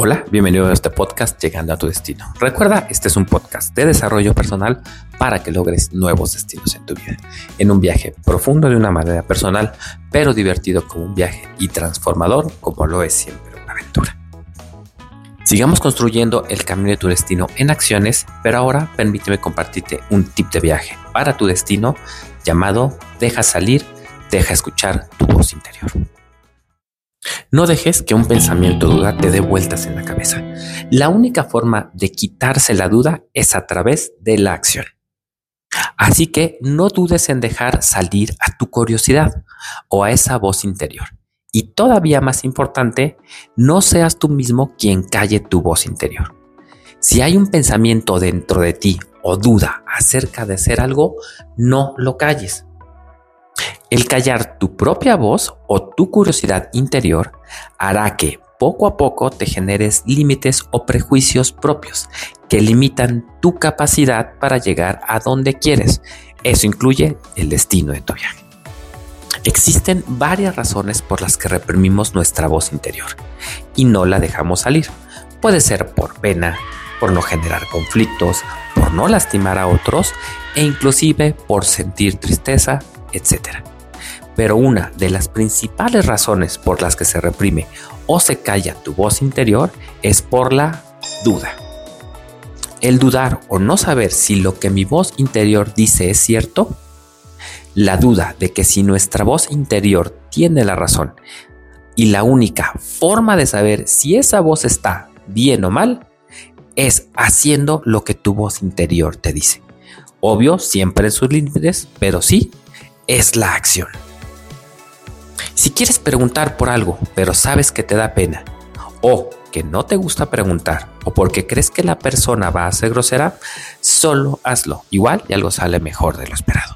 Hola, bienvenido a este podcast Llegando a tu Destino. Recuerda, este es un podcast de desarrollo personal para que logres nuevos destinos en tu vida. En un viaje profundo de una manera personal, pero divertido como un viaje y transformador como lo es siempre una aventura. Sigamos construyendo el camino de tu destino en acciones, pero ahora permíteme compartirte un tip de viaje para tu destino llamado Deja salir, deja escuchar tu voz interior. No dejes que un pensamiento o duda te dé vueltas en la cabeza. La única forma de quitarse la duda es a través de la acción. Así que no dudes en dejar salir a tu curiosidad o a esa voz interior. Y todavía más importante, no seas tú mismo quien calle tu voz interior. Si hay un pensamiento dentro de ti o duda acerca de hacer algo, no lo calles. El callar tu propia voz o tu curiosidad interior hará que poco a poco te generes límites o prejuicios propios que limitan tu capacidad para llegar a donde quieres. Eso incluye el destino de tu viaje. Existen varias razones por las que reprimimos nuestra voz interior y no la dejamos salir. Puede ser por pena, por no generar conflictos, por no lastimar a otros e inclusive por sentir tristeza, etc. Pero una de las principales razones por las que se reprime o se calla tu voz interior es por la duda. El dudar o no saber si lo que mi voz interior dice es cierto. La duda de que si nuestra voz interior tiene la razón y la única forma de saber si esa voz está bien o mal es haciendo lo que tu voz interior te dice. Obvio, siempre en sus límites, pero sí, es la acción. Si quieres preguntar por algo, pero sabes que te da pena, o que no te gusta preguntar, o porque crees que la persona va a ser grosera, solo hazlo. Igual y algo sale mejor de lo esperado.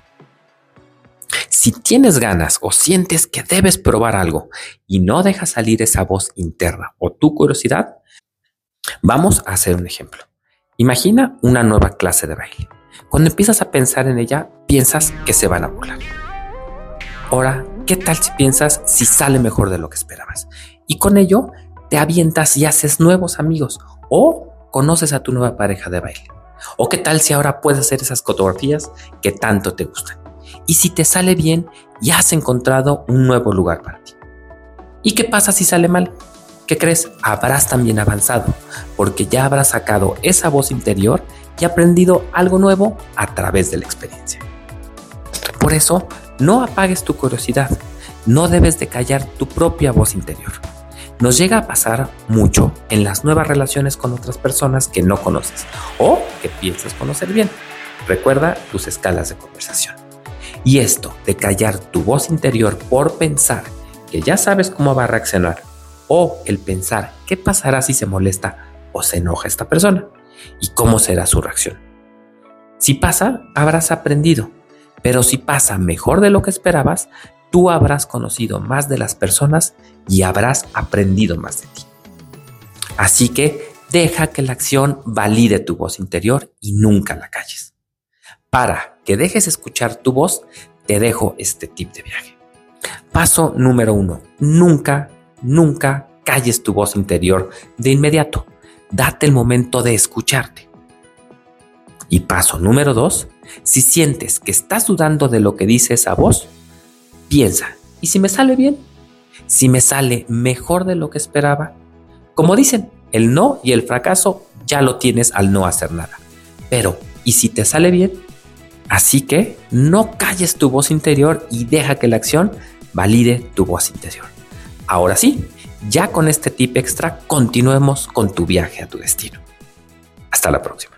Si tienes ganas o sientes que debes probar algo y no dejas salir esa voz interna o tu curiosidad, vamos a hacer un ejemplo. Imagina una nueva clase de baile. Cuando empiezas a pensar en ella, piensas que se van a burlar. Ahora, ¿qué tal si piensas si sale mejor de lo que esperabas? Y con ello te avientas y haces nuevos amigos o conoces a tu nueva pareja de baile. ¿O qué tal si ahora puedes hacer esas coreografías que tanto te gustan? Y si te sale bien, ya has encontrado un nuevo lugar para ti. ¿Y qué pasa si sale mal? ¿Qué crees? Habrás también avanzado, porque ya habrás sacado esa voz interior y aprendido algo nuevo a través de la experiencia. Por eso, no apagues tu curiosidad. No debes de callar tu propia voz interior. Nos llega a pasar mucho en las nuevas relaciones con otras personas que no conoces o que piensas conocer bien. Recuerda tus escalas de conversación. Y esto de callar tu voz interior por pensar que ya sabes cómo va a reaccionar o el pensar qué pasará si se molesta o se enoja esta persona y cómo será su reacción. Si pasa, habrás aprendido. Pero si pasa mejor de lo que esperabas, tú habrás conocido más de las personas y habrás aprendido más de ti. Así que deja que la acción valide tu voz interior y nunca la calles. Para que dejes escuchar tu voz, te dejo este tip de viaje. Paso número 1. Nunca calles tu voz interior de inmediato. Date el momento de escucharte. Y paso número 2, si sientes que estás dudando de lo que dice esa voz, piensa, ¿y si me sale bien? ¿Si me sale mejor de lo que esperaba? Como dicen, el no y el fracaso ya lo tienes al no hacer nada. Pero, ¿y si te sale bien? Así que no calles tu voz interior y deja que la acción valide tu voz interior. Ahora sí, ya con este tip extra, continuemos con tu viaje a tu destino. Hasta la próxima.